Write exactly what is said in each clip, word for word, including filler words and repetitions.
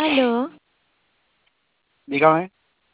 Aló, Dígame.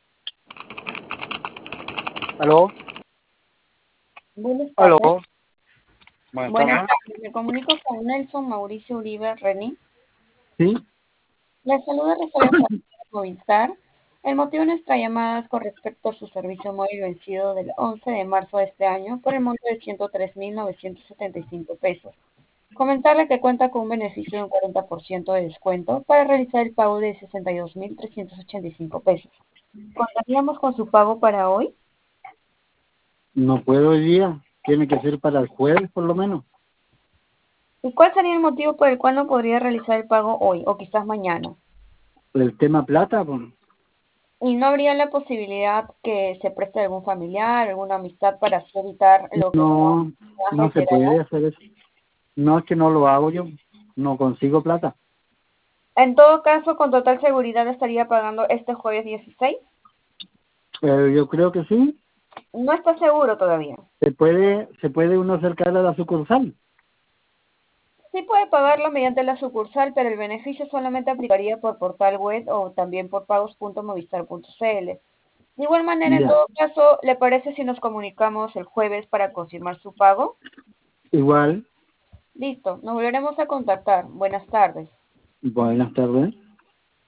¿Aló? Buenas tardes. ¿Aló? Buenas Buenas tardes. tardes. Me comunico con Nelson Mauricio Uribe Reni. Sí, La saluda Rosario Fernández de Movistar. El motivo de nuestra llamada es con respecto a su servicio móvil vencido del once de marzo de este año por el monto de ciento tres mil novecientos setenta y cinco pesos. Comentarle que cuenta con un beneficio de un cuarenta por ciento de descuento para realizar el pago de sesenta y dos mil trescientos ochenta y cinco pesos. ¿Contaríamos con su pago para hoy? no puedo hoy día. Tiene que ser para el jueves por lo menos. ¿Y cuál sería el motivo por el cual no podría realizar el pago hoy o quizás mañana? El tema plata, pues. ¿Y no habría la posibilidad que se preste algún familiar, alguna amistad para así evitar lo que son No, más no se reiteradas? puede hacer eso. No es que no lo hago yo. No consigo plata. En todo caso, con total seguridad estaría pagando este jueves dieciséis. Pero yo creo que sí. No está seguro todavía. Se puede, se puede uno acercar a la sucursal. Sí puede pagarlo mediante la sucursal, pero el beneficio solamente aplicaría por portal web o también por pagos punto movistar punto cl. De igual manera, en Ya. todo caso, ¿le parece si nos comunicamos el jueves para confirmar su pago? Igual. Listo, nos volveremos a contactar. Buenas tardes. Buenas tardes.